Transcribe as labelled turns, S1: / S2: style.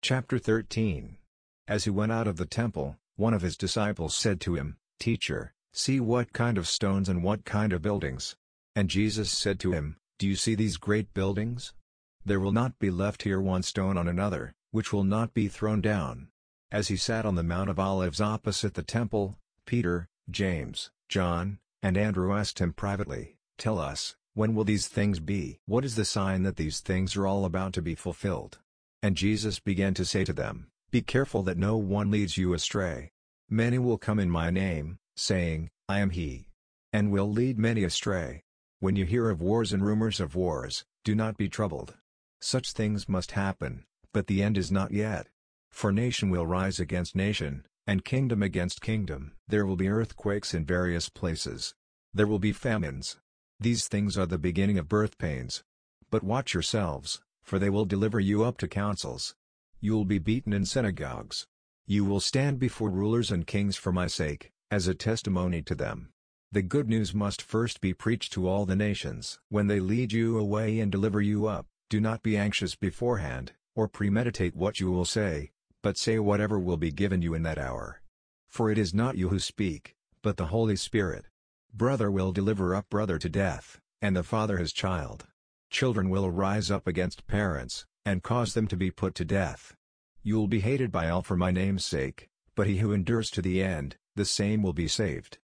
S1: Chapter 13. As he went out of the temple, one of his disciples said to him, "Teacher, see what kind of stones and what kind of buildings." And Jesus said to him, "Do you see these great buildings? There will not be left here one stone on another, which will not be thrown down." As he sat on the Mount of Olives opposite the temple, Peter, James, John, and Andrew asked him privately, "Tell us, when will these things be? What is the sign that these things are all about to be fulfilled?" And Jesus began to say to them, "Be careful that no one leads you astray. Many will come in my name, saying, 'I am he,' and will lead many astray. When you hear of wars and rumors of wars, do not be troubled. Such things must happen, but the end is not yet. For nation will rise against nation, and kingdom against kingdom. There will be earthquakes in various places. There will be famines. These things are the beginning of birth pains. But watch yourselves, for they will deliver you up to councils. You will be beaten in synagogues. You will stand before rulers and kings for my sake, as a testimony to them. The good news must first be preached to all the nations. When they lead you away and deliver you up, do not be anxious beforehand, or premeditate what you will say, but say whatever will be given you in that hour. For it is not you who speak, but the Holy Spirit. Brother will deliver up brother to death, and the father his child. Children will rise up against parents, and cause them to be put to death. You will be hated by all for my name's sake, but he who endures to the end, the same will be saved.